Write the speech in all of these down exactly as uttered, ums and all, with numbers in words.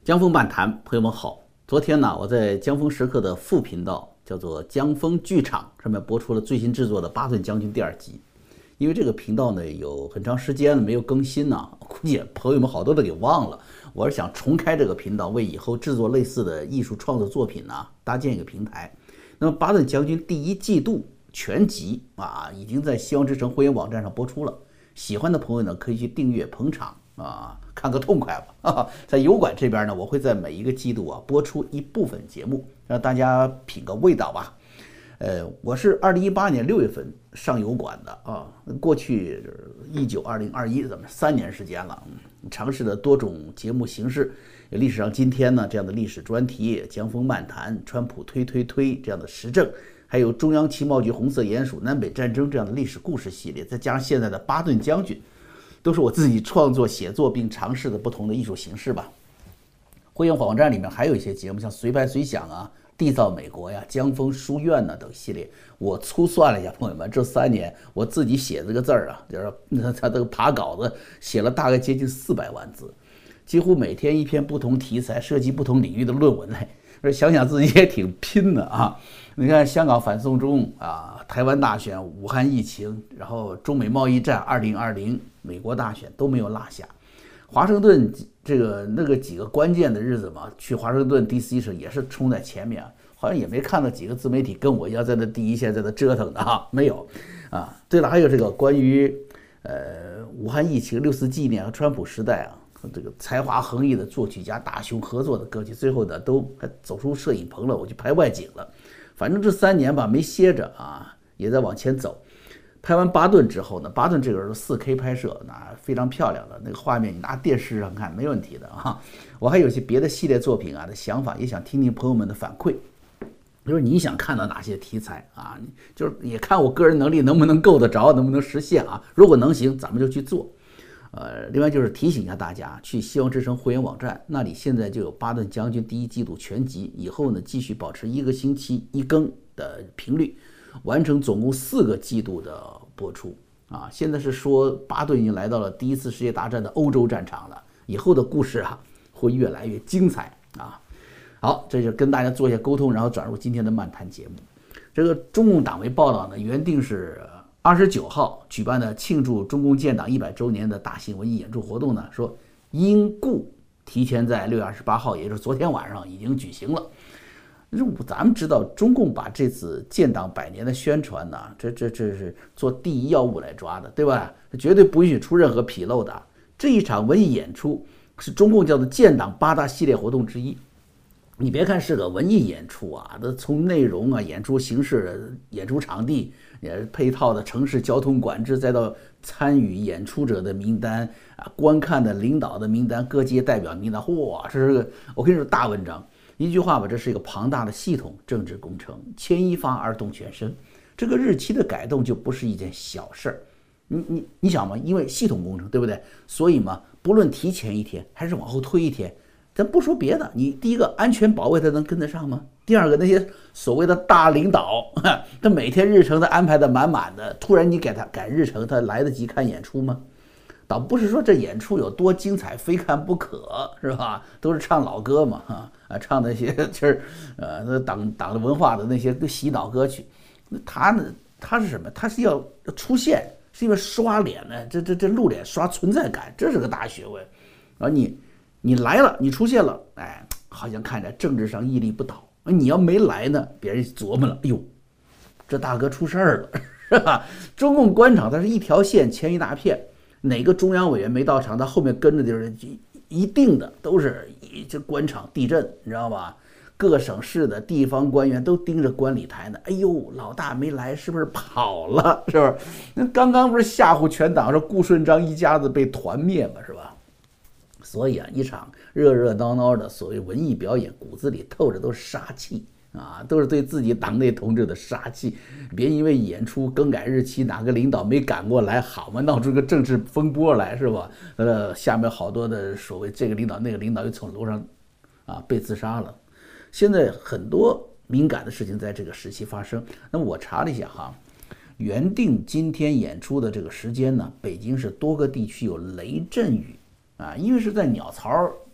江峰漫谈，朋友们好。昨天呢，我在江峰时刻的副频道叫做江峰剧场上面播出了最新制作的《巴顿将军》第二集。因为这个频道呢有很长时间了没有更新呢，估计朋友们好多都给忘了。我是想重开这个频道，为以后制作类似的艺术创作作品呢搭建一个平台。那么《巴顿将军》第一季度全集啊，已经在希望之城会员网站上播出了。喜欢的朋友呢，可以去订阅捧场啊，看个痛快吧。啊、在油管这边呢，我会在每一个季度啊播出一部分节目，让大家品个味道吧。呃，我是二零一八年六月份上油管的啊，过去一九二零二一咱们三年时间了，尝试了多种节目形式，有历史上今天呢这样的历史专题，江峰漫谈，川普推推推这样的时政，还有中央情报局红色鼹鼠南北战争这样的历史故事系列，再加上现在的巴顿将军，都是我自己创作写作并尝试的不同的艺术形式吧。会员网站里面还有一些节目，像随拍随想啊、缔造美国呀、江峰书院呐等系列。我粗算了一下，朋友们，这三年我自己写这个字儿啊，就是他这个爬稿子写了大概接近四百万字，几乎每天一篇不同题材、涉及不同领域的论文来。而想想自己也挺拼的啊！你看香港反送中啊，台湾大选、武汉疫情，然后中美贸易战、二零二零美国大选都没有落下。华盛顿这个那个几个关键的日子嘛，去华盛顿 D C 时也是冲在前面，好像也没看到几个自媒体跟我一样在那第一线在那折腾的啊，没有啊。对了，还有这个关于呃武汉疫情六四纪念和川普时代啊。这个才华横溢的作曲家大雄合作的歌曲，最后呢都还走出摄影棚了，我去拍外景了。反正这三年吧没歇着啊，也在往前走。拍完巴顿之后呢，巴顿这个是 四K 拍摄，那非常漂亮的那个画面，你拿电视上看没问题的啊。我还有些别的系列作品啊的想法，也想听听朋友们的反馈。就是你想看到哪些题材啊？就是也看我个人能力能不能够得着，能不能实现啊？如果能行，咱们就去做。呃，另外就是提醒一下大家，去希望之城会员网站，那里现在就有巴顿将军第一季度全集，以后呢继续保持一个星期一更的频率，完成总共四个季度的播出啊。现在是说巴顿已经来到了第一次世界大战的欧洲战场了，以后的故事啊会越来越精彩啊。好，这就跟大家做一下沟通，然后转入今天的漫谈节目。这个中共党媒报道呢，原定是二十九号举办的庆祝中共建党一百周年的大型文艺演出活动呢，说因故提前在六月二十八号，也就是昨天晚上已经举行了。咱们知道，中共把这次建党百年的宣传呢，这这这是做第一要务来抓的，对吧？绝对不允许出任何纰漏的。这一场文艺演出是中共叫做建党八大系列活动之一。你别看是个文艺演出啊，它从内容啊、演出形式、演出场地、也配套的城市交通管制，再到参与演出者的名单啊、观看的领导的名单、各界代表名单，哇，这是个我跟你说大文章。一句话吧，这是一个庞大的系统政治工程，牵一发而动全身。这个日期的改动就不是一件小事儿。你你你想嘛，因为系统工程，对不对？所以嘛，不论提前一天还是往后推一天。咱不说别的，你第一个安全保卫他能跟得上吗？第二个那些所谓的大领导，他每天日程他安排的满满的，突然你给他改日程，他来得及看演出吗？倒不是说这演出有多精彩非看不可，是吧？都是唱老歌嘛，啊，唱那些就是呃那党党的文化的那些洗脑歌曲。他呢，他是什么？他是要出现，是因为刷脸呢，这这这露脸刷存在感，这是个大学问。然后你。你来了，你出现了，哎，好像看着政治上屹立不倒。你要没来呢，别人琢磨了，哎呦，这大哥出事儿了，是吧？中共官场它是一条线牵一大片，哪个中央委员没到场，他后面跟着就是一定的都是这官场地震，你知道吧？各省市的地方官员都盯着观礼台呢。哎呦，老大没来，是不是跑了？是不是？那刚刚不是吓唬全党说顾顺章一家子被团灭嘛，是吧？所以啊，一场热热闹闹的所谓文艺表演，骨子里透着都是杀气啊，都是对自己党内同志的杀气。别因为演出更改日期，哪个领导没赶过来，好嘛，闹出个政治风波来，是吧？呃，下面好多的所谓这个领导那个领导又从楼上啊被自杀了。现在很多敏感的事情在这个时期发生。那么我查了一下哈，原定今天演出的这个时间呢，北京市多个地区有雷阵雨。啊，因为是在鸟巢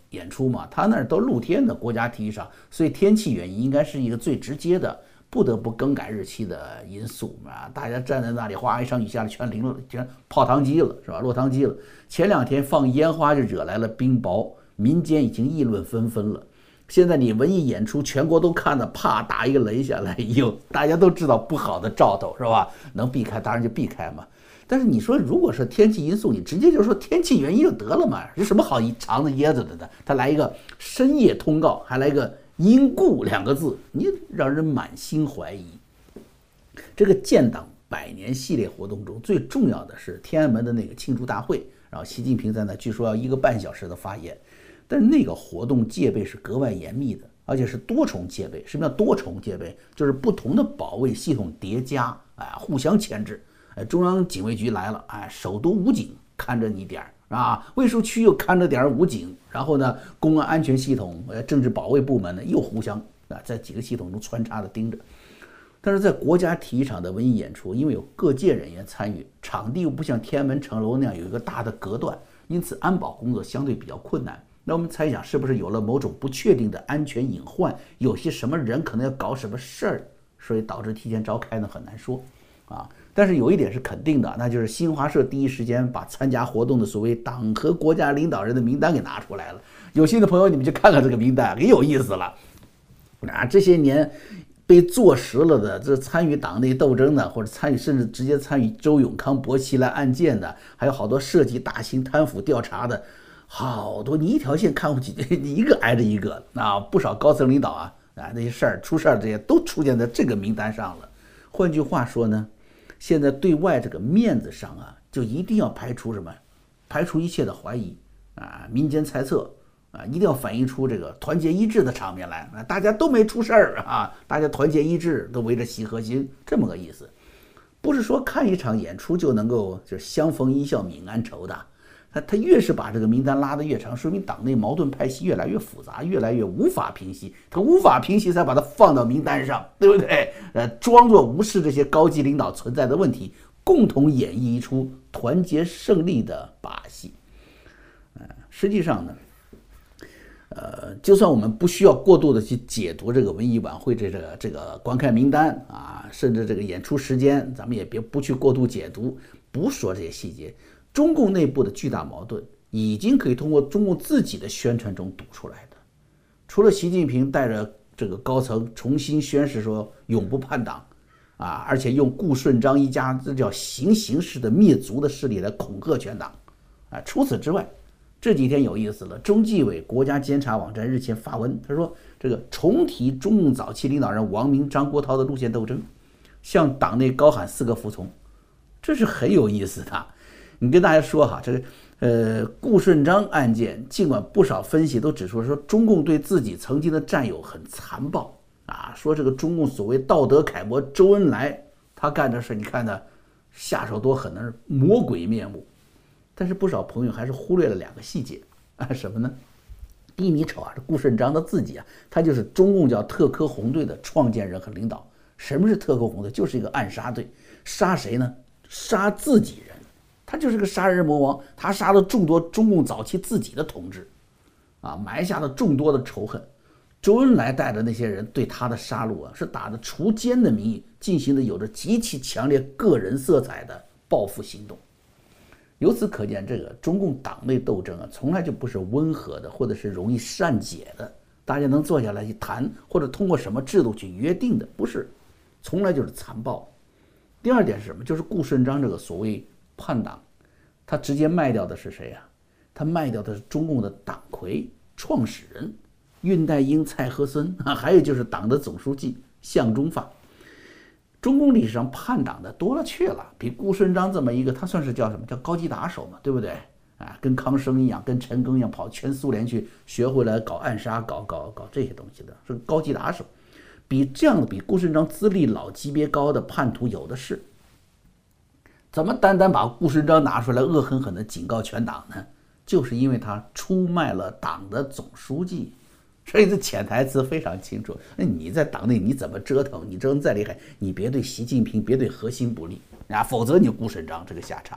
演出嘛，他那儿都露天的国家体育场，所以天气原因应该是一个最直接的不得不更改日期的因素啊！大家站在那里，哗一场雨下来，全淋了，全泡汤机了，是吧？落汤鸡了。前两天放烟花就惹来了冰雹，民间已经议论纷纷了。现在你文艺演出，全国都看的，啪打一个雷下来，又大家都知道不好的兆头，是吧？能避开当然就避开嘛。但是你说，如果是天气因素，你直接就说天气原因就得了嘛，有什么好藏着掖着的呢？他来一个深夜通告，还来个因故两个字，你让人满心怀疑。这个建党百年系列活动中，最重要的是天安门的那个庆祝大会，然后习近平在那据说要一个半小时的发言。但是那个活动戒备是格外严密的，而且是多重戒备。什么叫多重戒备？就是不同的保卫系统叠加，哎，互相牵制。哎，中央警卫局来了，哎，首都武警看着你点儿啊，卫戍区又看着点儿武警，然后呢，公安安全系统、呃，政治保卫部门呢又互相啊，在几个系统中穿插的盯着。但是在国家体育场的文艺演出，因为有各界人员参与，场地又不像天安门城楼那样有一个大的隔断，因此安保工作相对比较困难。那我们猜想，是不是有了某种不确定的安全隐患，有些什么人可能要搞什么事儿，所以导致提前召开呢？很难说啊。但是有一点是肯定的，那就是新华社第一时间把参加活动的所谓党和国家领导人的名单给拿出来了。有心的朋友，你们去看看这个名单，很有意思了。啊，这些年被坐实了的，这参与党内斗争的，或者参与甚至直接参与周永康、薄熙来案件的，还有好多涉及大型贪腐调查的。好多，你一条线看不起，你一个挨着一个啊！不少高层领导啊啊，那些事儿出事儿这些都出现在这个名单上了。换句话说呢，现在对外这个面子上啊，就一定要排除什么？排除一切的怀疑啊，民间猜测啊，一定要反映出这个团结一致的场面来啊！大家都没出事儿啊，大家团结一致，都围着习核心，这么个意思。不是说看一场演出就能够就是相逢一笑泯恩仇的。他他越是把这个名单拉得越长，说明党内矛盾派系越来越复杂，越来越无法平息。他无法平息，才把它放到名单上，对不对？呃，装作无视这些高级领导存在的问题，共同演绎一出团结胜利的把戏。呃，实际上呢，呃，就算我们不需要过度的去解读这个文艺晚会这个这个观看名单啊，甚至这个演出时间，咱们也别不去过度解读，不说这些细节。中共内部的巨大矛盾已经可以通过中共自己的宣传中读出来的。除了习近平带着这个高层重新宣誓说永不叛党啊，而且用顾顺章一家这叫行刑式的灭族的势力来恐吓全党啊。除此之外，这几天有意思了，中纪委国家监察网站日前发文，他说这个重提中共早期领导人王明、张国焘的路线斗争，向党内高喊四个服从，这是很有意思的。你跟大家说哈，这个呃顾顺章案件，尽管不少分析都指出说中共对自己曾经的战友很残暴啊，说这个中共所谓道德楷模周恩来他干这事，你看呢下手多狠呢，是魔鬼面目。但是不少朋友还是忽略了两个细节啊，什么呢？第一，你瞅啊，这顾顺章他自己啊，他就是中共叫特科红队的创建人和领导。什么是特科红队？就是一个暗杀队，杀谁呢？杀自己人。他就是个杀人魔王，他杀了众多中共早期自己的同志，啊，埋下了众多的仇恨。周恩来带的那些人对他的杀戮啊，是打着除奸的名义进行的，有着极其强烈个人色彩的报复行动。由此可见，这个中共党内斗争啊，从来就不是温和的，或者是容易善解的，大家能坐下来去谈，或者通过什么制度去约定的，不是，从来就是残暴。第二点是什么？就是顾顺章这个所谓叛党，他直接卖掉的是谁啊？他卖掉的是中共的党魁、创始人恽代英、蔡和森啊，还有就是党的总书记向忠发。中共历史上叛党的多了去了，比顾顺章这么一个，他算是叫什么？叫高级打手嘛，对不对？啊，跟康生一样，跟陈赓一样，跑全苏联去学会了搞暗杀、搞搞搞这些东西的，是高级打手。比这样的比顾顺章资历老、级别高的叛徒有的是。怎么单单把顾顺章拿出来恶狠狠地警告全党呢？就是因为他出卖了党的总书记，所以这潜台词非常清楚。那你在党内你怎么折腾，你折腾再厉害，你别对习近平，别对核心不利啊，否则你顾顺章这个下场。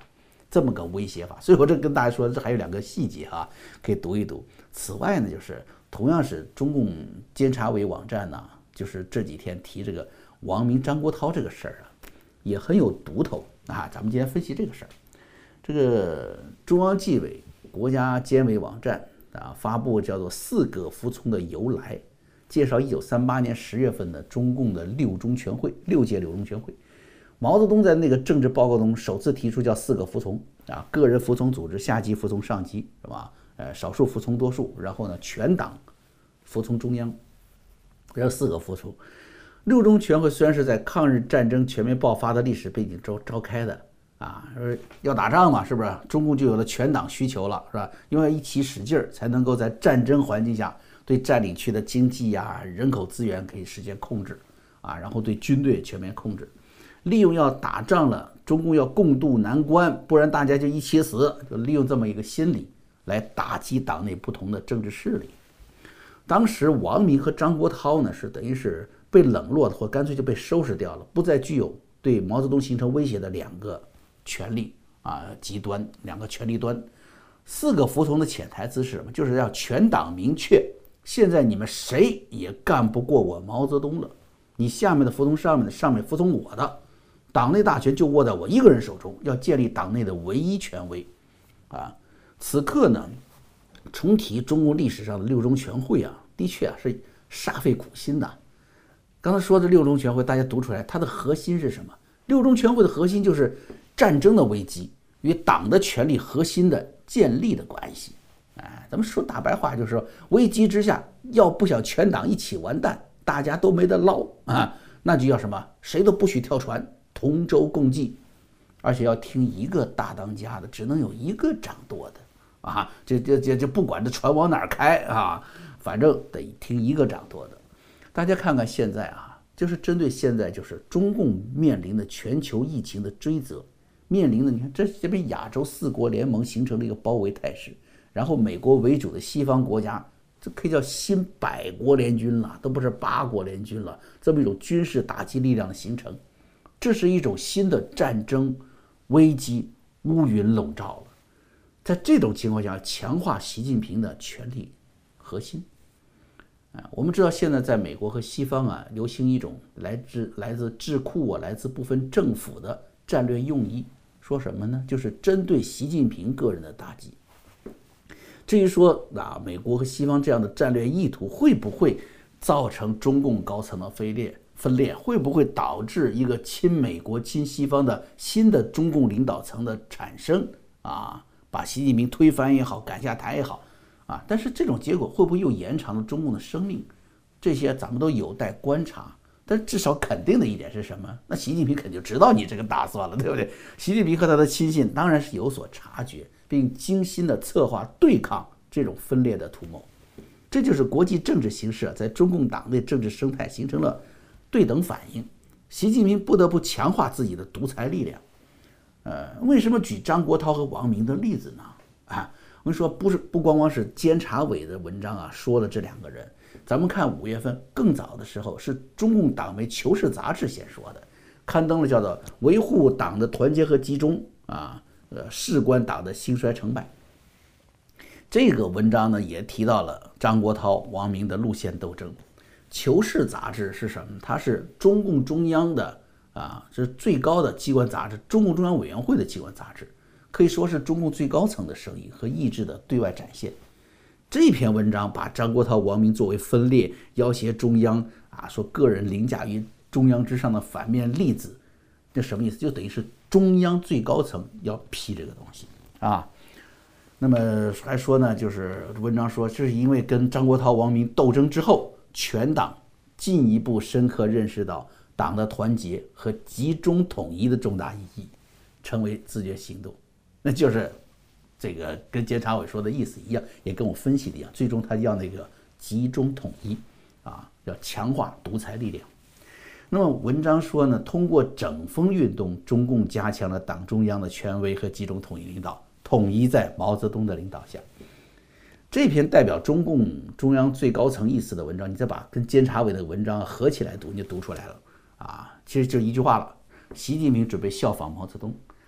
这么个威胁法。所以我这跟大家说，这还有两个细节啊，可以读一读。此外呢，就是同样是中共监察委网站呢，就是这几天提这个王明、张国焘这个事儿啊，也很有读头啊。咱们今天分析这个事儿，这个中央纪委国家监委网站啊发布叫做“四个服从”的由来，介绍一九三八年十月份的中共的六中全会，六届六中全会。毛泽东在那个政治报告中首次提出叫四个服从啊，个人服从组织，下级服从上级，是吧？呃，少数服从多数，然后呢，全党服从中央，这四个服从。六中全会虽然是在抗日战争全面爆发的历史背景中召开的啊，要打仗嘛，是不是？中共就有了全党需求了，是吧？因为一起使劲儿，才能够在战争环境下对占领区的经济呀、人口资源可以实现控制啊，然后对军队全面控制。利用要打仗了，中共要共度难关，不然大家就一起死，就利用这么一个心理来打击党内不同的政治势力。当时王明和张国焘呢，是等于是被冷落的，或干脆就被收拾掉了，不再具有对毛泽东形成威胁的两个权力啊极端，两个权力端。四个服从的潜台词是什么？就是要全党明确，现在你们谁也干不过我毛泽东了，你下面的服从上面的，上面服从我的。党内大权就握在我一个人手中，要建立党内的唯一权威，啊，此刻呢，重提中国历史上的六中全会啊，的确啊是煞费苦心的。刚才说的六中全会，大家读出来，它的核心是什么？六中全会的核心就是战争的危机与党的权力核心的建立的关系。哎，咱们说大白话就是说，危机之下，要不想全党一起完蛋，大家都没得捞啊，那就要什么？谁都不许跳船。同舟共济，而且要听一个大当家的，只能有一个掌舵的啊！这这这这不管这船往哪儿开啊，反正得听一个掌舵的。大家看看现在啊，就是针对现在就是中共面临的全球疫情的追责，面临的你看这这边亚洲四国联盟形成了一个包围态势，然后美国为主的西方国家，这可以叫新百国联军了，都不是八国联军了，这么一种军事打击力量的形成。这是一种新的战争危机乌云笼罩了，在这种情况下，强化习近平的权力核心。啊，我们知道现在在美国和西方啊，流行一种来自来自智库啊，来自部分政府的战略用意，说什么呢？就是针对习近平个人的打击。至于说啊，美国和西方这样的战略意图会不会造成中共高层的分裂？分裂会不会导致一个亲美国、亲西方的新的中共领导层的产生啊？把习近平推翻也好，赶下台也好啊，但是这种结果会不会又延长了中共的生命？这些咱们都有待观察。但至少肯定的一点是什么？那习近平肯定知道你这个打算了，对不对？习近平和他的亲信当然是有所察觉，并精心的策划对抗这种分裂的图谋。这就是国际政治形势在中共党内政治生态形成了对等反应，习近平不得不强化自己的独裁力量。呃，为什么举张国焘和王明的例子呢？啊，我跟你说，不是不光光是监察委的文章啊，说了这两个人。咱们看五月份更早的时候，是中共党媒《求是》杂志先说的，刊登了叫做《维护党的团结和集中》啊，呃，事关党的兴衰成败。这个文章呢，也提到了张国焘、王明的路线斗争。求是杂志是什么？它是中共中央的啊，这是最高的机关杂志，中共中央委员会的机关杂志，可以说是中共最高层的声音和意志的对外展现。这篇文章把张国焘、王明作为分裂、要挟中央啊，说个人凌驾于中央之上的反面例子，这什么意思？就等于是中央最高层要批这个东西啊。那么还说呢，就是文章说，这是因为跟张国焘、王明斗争之后，全党进一步深刻认识到党的团结和集中统一的重大意义，成为自觉行动。那就是这个跟监察委说的意思一样，也跟我分析的一样，最终他要那个集中统一啊，要强化独裁力量。那么文章说呢，通过整风运动，中共加强了党中央的权威和集中统一领导，统一在毛泽东的领导下。这篇代表中共中央最高层意思的文章，你再把跟监察委的文章合起来读，你就读出来了啊。其实就一句话了：习近平准备效仿毛泽东，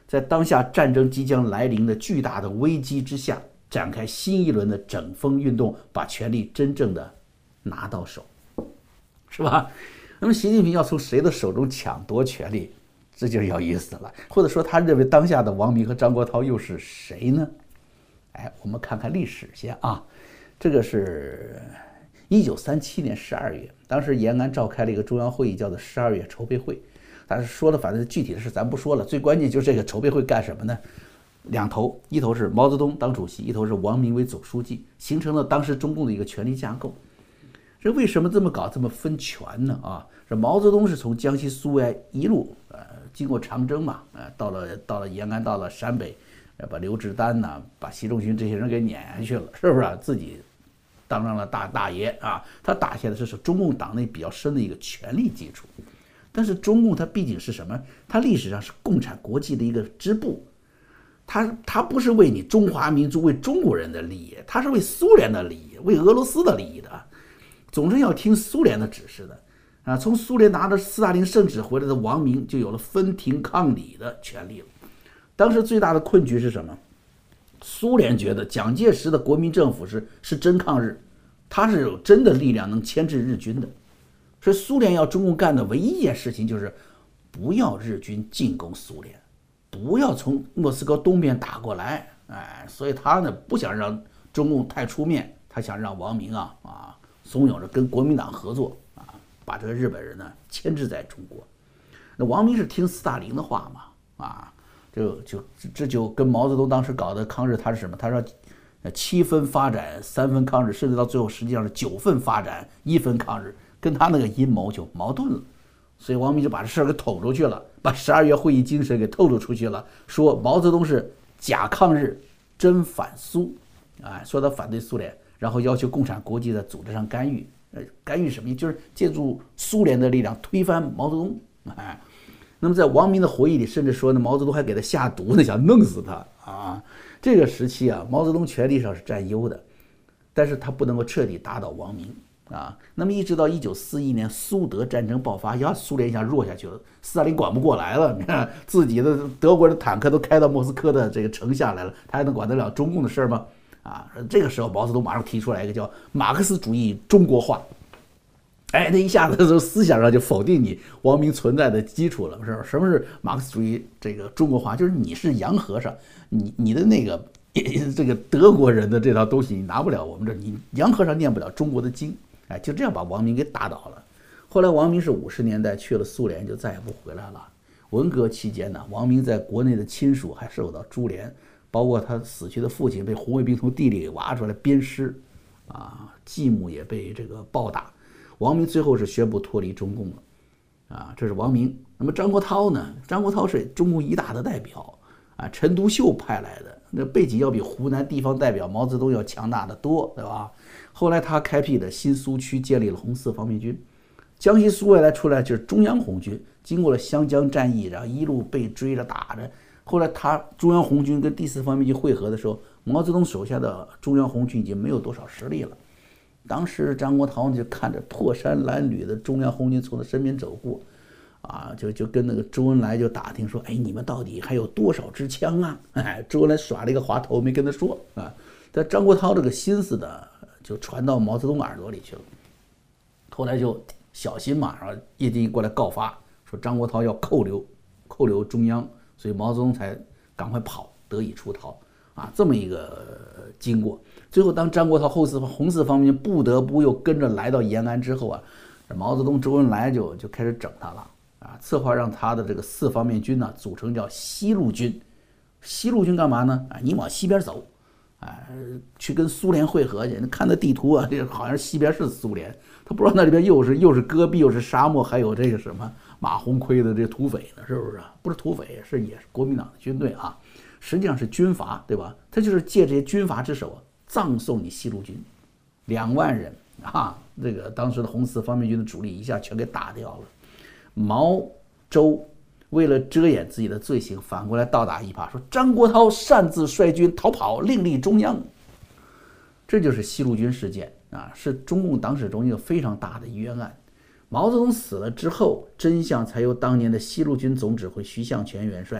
在当下战争即将来临的巨大的危机之下，展开新一轮的整风运动，把权力真正的拿到手，是吧？那么习近平要从谁的手中抢夺权力，这就有意思了。或者说，他认为当下的王明和张国焘又是谁呢？哎，我们看看历史先啊。这个是一九三七年十二月，当时延安召开了一个中央会议，叫做十二月筹备会。但是说的反正具体的事咱不说了，最关键就是这个筹备会干什么呢？两头，一头是毛泽东当主席，一头是王明为总书记，形成了当时中共的一个权力架构。这为什么这么搞，这么分权呢？啊，这毛泽东是从江西苏维埃一路呃经过长征嘛，呃到了到了延安，到了陕北，呃把刘志丹呐、把习仲勋这些人给撵下去了，是不是、啊？自己当上了大大爷啊，他打下的是中共党内比较深的一个权力基础。但是中共它毕竟是什么？它历史上是共产国际的一个支部。他他不是为你中华民族、为中国人的利益，他是为苏联的利益、为俄罗斯的利益的，总是要听苏联的指示的啊！从苏联拿着斯大林圣旨回来的王明，就有了分庭抗礼的权利了。当时最大的困局是什么？苏联觉得蒋介石的国民政府是是真抗日，他是有真的力量能牵制日军的，所以苏联要中共干的唯一一件事情就是不要日军进攻苏联。不要从莫斯科东边打过来，哎，所以他呢不想让中共太出面，他想让王明啊啊怂恿着跟国民党合作啊，把这个日本人呢牵制在中国。那王明是听斯大林的话嘛，啊，就就这就跟毛泽东当时搞的抗日，他是什么？他说七分发展，三分抗日，甚至到最后实际上是九分发展，一分抗日，跟他那个阴谋就矛盾了。所以王明就把这事儿给捅出去了，把十二月会议精神给透露出去了，说毛泽东是假抗日，真反苏，哎，说他反对苏联，然后要求共产国际在组织上干预，呃，干预什么？就是借助苏联的力量推翻毛泽东，哎。那么在王明的回忆里，甚至说呢，毛泽东还给他下毒呢，想弄死他啊。这个时期啊，毛泽东权力上是占优的，但是他不能够彻底打倒王明。啊，那么一直到一九四一年苏德战争爆发，呀，苏联一下弱下去了，斯大林管不过来了，你看自己的德国的坦克都开到莫斯科的这个城下来了，他还能管得了中共的事吗？啊，这个时候毛泽东马上提出来一个叫马克思主义中国化，哎，那一下子从思想上就否定你王明存在的基础了，是吧？什么是马克思主义这个中国化？就是你是洋和尚，你你的那个这个德国人的这套东西你拿不了我们这，你洋和尚念不了中国的经。哎，就这样把王明给打倒了。后来王明是五十年代去了苏联，就再也不回来了。文革期间呢，王明在国内的亲属还受到株连，包括他死去的父亲被红卫兵从地里给挖出来鞭尸，啊，继母也被这个暴打。王明最后是宣布脱离中共了，啊，这是王明。那么张国焘呢？张国焘是中共一大的代表，啊，陈独秀派来的，那背景要比湖南地方代表毛泽东要强大的多，对吧？后来他开辟了新苏区，建立了红四方面军。江西苏维埃出来就是中央红军，经过了湘江战役，然后一路被追着打着。后来他中央红军跟第四方面军会合的时候，毛泽东手下的中央红军已经没有多少实力了。当时张国焘就看着破山褴褛的中央红军从他身边走过，啊，就就跟那个周恩来就打听说，哎，你们到底还有多少支枪啊？哎，周恩来耍了一个滑头，没跟他说啊。但张国焘这个心思呢，就传到毛泽东耳朵里去了。后来就小心嘛，然后叶剑英过来告发，说张国焘要扣留扣留中央，所以毛泽东才赶快跑，得以出逃啊，这么一个经过。最后当张国焘后四红四方面不得不又跟着来到延安之后啊，毛泽东周恩来就就开始整他了啊，策划让他的这个四方面军呢组成叫西路军。西路军干嘛呢？啊，你往西边走。哎，去跟苏联会合去。看那地图啊，这好像西边是苏联，他不知道那里边又是又是戈壁，又是沙漠，还有这个什么马鸿逵的这土匪呢，是不是？不是土匪，是也是国民党的军队啊，实际上是军阀，对吧？他就是借这些军阀之手葬送你西路军，两万人啊，这个当时的红四方面军的主力一下全给打掉了。毛周为了遮掩自己的罪行，反过来倒打一耙，说张国焘擅自率军逃跑，另立中央。这就是西路军事件啊，是中共党史中一个非常大的冤案。毛泽东死了之后，真相才由当年的西路军总指挥徐向前元帅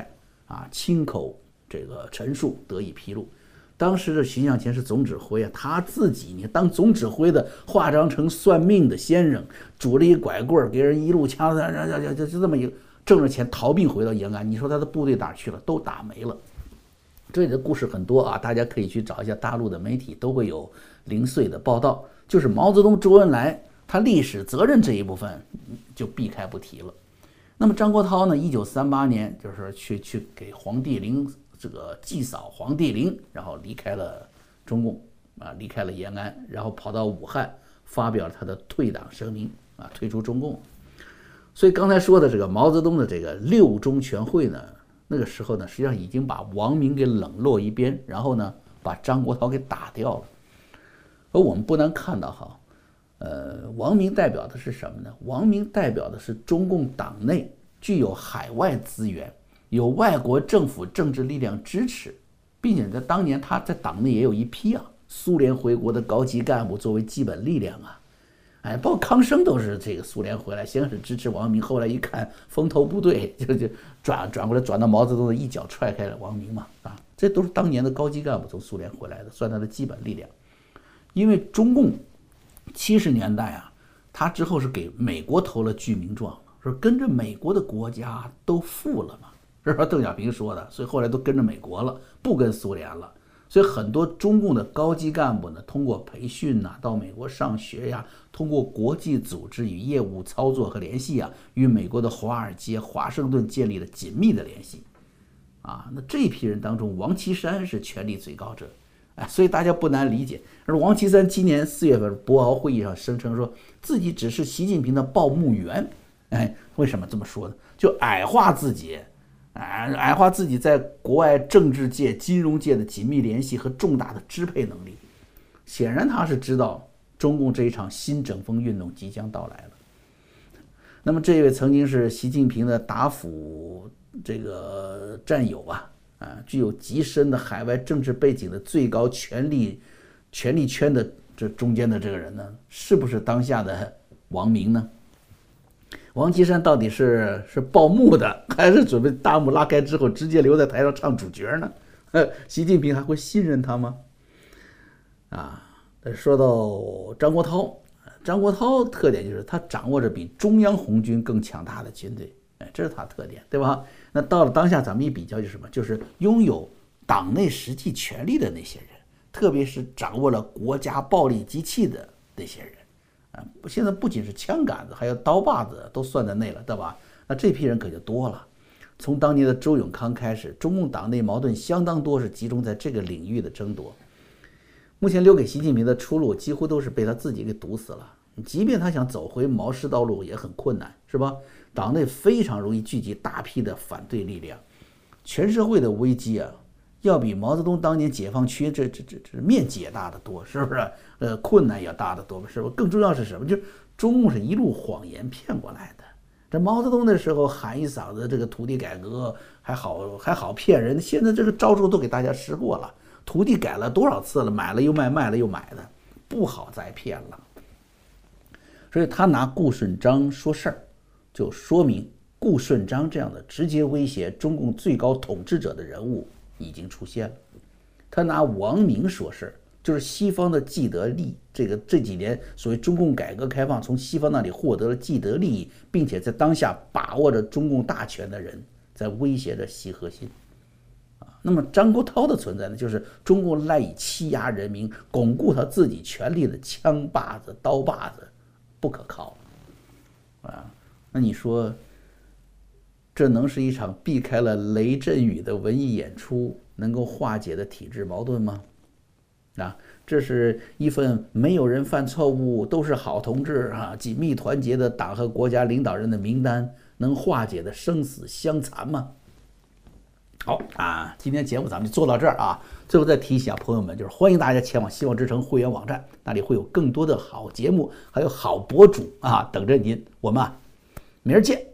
啊亲口这个陈述得以披露。当时的徐向前是总指挥啊，他自己你当总指挥的化妆成算命的先生，拄着一拐棍给人一路枪，就就就这么一个挣着钱逃命回到延安，你说他的部队哪去了？都打没了。这里的故事很多啊，大家可以去找一下大陆的媒体，都会有零碎的报道。就是毛泽东、周恩来他历史责任这一部分就避开不提了。那么张国焘呢？一九三八年就是去去给黄帝陵这个祭扫黄帝陵，然后离开了中共啊，离开了延安，然后跑到武汉发表了他的退党声明啊，退出中共。所以刚才说的这个毛泽东的这个六中全会呢，那个时候呢，实际上已经把王明给冷落一边，然后呢，把张国焘给打掉了。而我们不难看到哈，呃，王明代表的是什么呢？王明代表的是中共党内具有海外资源，有外国政府政治力量支持，并且在当年他在党内也有一批啊苏联回国的高级干部作为基本力量啊，哎，包括康生都是这个苏联回来，先是支持王明，后来一看风头不对，就就转转过来转到毛泽东的一脚踹开了王明嘛，啊，这都是当年的高级干部从苏联回来的，算他的基本力量。因为中共七十年代啊，他之后是给美国投了居民状，说跟着美国的国家都富了嘛，这是邓小平说的，所以后来都跟着美国了，不跟苏联了。所以很多中共的高级干部呢，通过培训呐、啊，到美国上学呀，通过国际组织与业务操作和联系啊，与美国的华尔街、华盛顿建立了紧密的联系。啊，那这批人当中，王岐山是权力最高者。哎，所以大家不难理解。而王岐山今年四月份博鳌会议上声称说自己只是习近平的报幕员。哎，为什么这么说呢？就矮化自己。哎，矮化自己在国外政治界、金融界的紧密联系和重大的支配能力。显然他是知道中共这一场新整风运动即将到来了。那么这一位曾经是习近平的打腐这个战友啊，啊，具有极深的海外政治背景的最高权力权力圈的这中间的这个人呢，是不是当下的王明呢？王岐山到底是是报幕的，还是准备大幕拉开之后直接留在台上唱主角呢？习近平还会信任他吗？啊，说到张国焘，张国焘特点就是他掌握着比中央红军更强大的军队，哎，这是他特点，对吧？那到了当下，咱们一比较就是什么？就是拥有党内实际权力的那些人，特别是掌握了国家暴力机器的那些人。啊，现在不仅是枪杆子，还有刀把子都算在内了，对吧？那这批人可就多了。从当年的周永康开始，中共党内矛盾相当多是集中在这个领域的争夺。目前留给习近平的出路几乎都是被他自己给堵死了。即便他想走回毛氏道路也很困难，是吧？党内非常容易聚集大批的反对力量，全社会的危机啊，要比毛泽东当年解放区这这这这面积也大得多，是不是？呃，困难也大得多，是不是？更重要是什么？就是中共是一路谎言骗过来的。这毛泽东那时候喊一嗓子这个土地改革还好还好骗人，现在这个招数都给大家识过了，土地改了多少次了，买了又卖，卖了又买的，不好再骗了。所以他拿顾顺章说事儿，就说明顾顺章这样的直接威胁中共最高统治者的人物已经出现了。他拿王明说事儿，就是西方的既得利益，这个这几年所谓中共改革开放从西方那里获得了既得利益，并且在当下把握着中共大权的人，在威胁着习核心。那么张国焘的存在呢，就是中共赖以欺压人民、巩固他自己权力的枪把子、刀把子，不可靠啊！那你说，这能是一场避开了雷震宇的文艺演出能够化解的体制矛盾吗？啊，这是一份没有人犯错误，都是好同志啊，紧密团结的党和国家领导人的名单，能化解的生死相残吗？好啊，今天节目咱们就做到这儿啊。最后再提一下朋友们，就是欢迎大家前往希望之城会员网站，那里会有更多的好节目，还有好博主啊等着您。我们啊，明儿见。